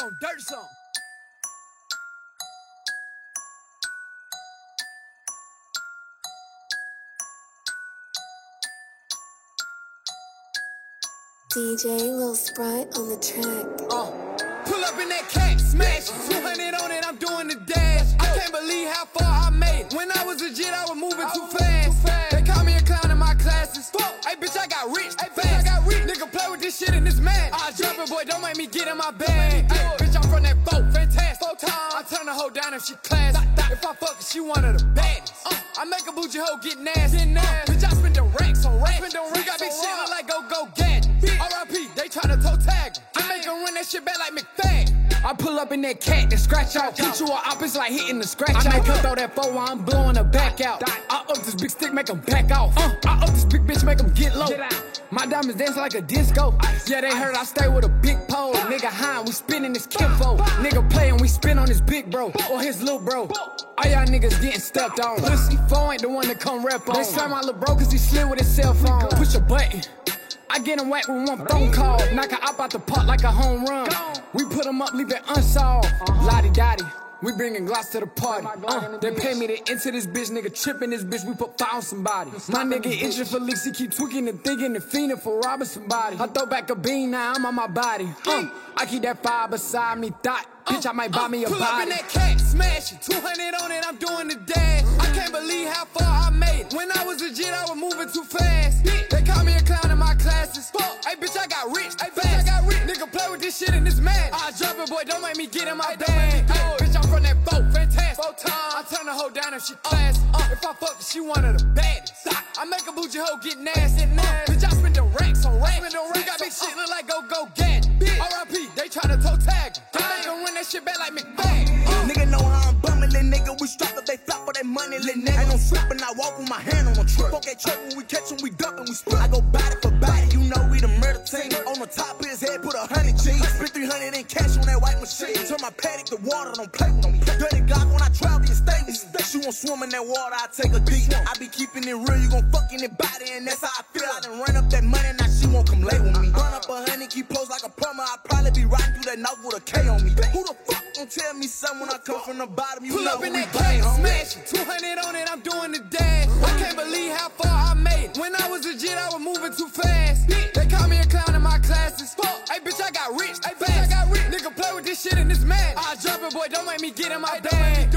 on dirt song. DJ Lil Sprite on the track. Pull up in that cat, smash it. 200 on it, I'm doing the dash. I can't believe how far I made it. When I was legit, I was moving too fast. They call me a clown in my classes. Hey, bitch, I got rich. Hey, fast. I got rich. Nigga, play with this shit and it's mad. I drop it, boy, don't make me get in my bag. Hey, bitch, I'm from that boat, fantastic. I turn the hoe down if she class. If I fuck her, she one of the baddest. I make a bougie hoe get nasty. Bitch, I spend the racks on racks. We got big shit look like go gadget. R.I.P. They tryna toe tag me. I make her run that shit back like McFadden. I pull up in that cat and scratch off. Hit you up, it's like hitting the scratch off. I make her throw that 4 while I'm blowing her back out. I up this big stick, make 'em back off. I up this big bitch, make 'em get low. My diamonds dance like a disco. Yeah, they heard I stay with a big pole. Nigga high, we spinning this kinfo. Nigga playin', we spin on his big bro or his little bro. All y'all niggas getting stepped on. Pussy 4 ain't the one to come rep on. They slap my little bro cause he slid with his cell phone. Push a button, I get him whacked with one phone call. Knock her up out the park like a home run. We put him up, leave it unsolved. Lottie-dottie, we bringing glass to the party. They pay me to enter this bitch, nigga tripping this bitch, we put fire on somebody. My nigga itching for licks, he keep tweaking and thinking and fiending for robbing somebody. I throw back a bean, now I'm on my body. I keep that fire beside me, thought. Bitch, I might buy me a body. Pull up in that cat, smash it. 200 on it, I'm doing the dash. I can't believe how far I made it. When I was legit, I was moving too fast. They call me a clown in my classes. Hey, bitch, I got rich. Hey, fast. I got rich. Nigga, play with this shit and it's mad. I drop it, boy, don't make me get in my bag. Hey, bitch, I'm from that boat, fantastic. I turn the hoe down if she classy. If I fuck her, she one of the baddest. I make a bougie hoe get nasty. Bitch, I spend the racks on racks. We got big shit look like go gadget. R.I.P. They tryna toe tag me. I make 'em run that shit back like McFadden. Nigga know how I'm bumming, nigga. We strap up, they flop for that money, little nigga. Ain't no slipping, I walk with my hand on the truck. Fuck that truck when we catch him, we dump and we split. I go body for body, you know we the murder team. On the top of his head, put 100 G's. Spent 300 in cash on that white machine. Turn my paddock to water, don't play with me. Dirty Glock when I travel, it's stable. She won't swim in that water, I take a deep. I be keeping it real, you gon' fuck in it body, and that's how I feel. I done run up that money, now she won't come lay with me. Run up 100, keep post like a plumber. I probably be riding through that north with a K on me. Who the fuck gon' tell me something when I come from the bottom? You pull know up in who that we cat, bang, smash it. 200 on it, I'm doing the dash. I can't believe how far I made it. When I was legit, I was moving too fast. They call me a clown in my classes. Hey, bitch, I got rich. Hey, fast. I got rich. Nigga, play with this shit and it's mad. I drop it, boy, don't make me get in my bag.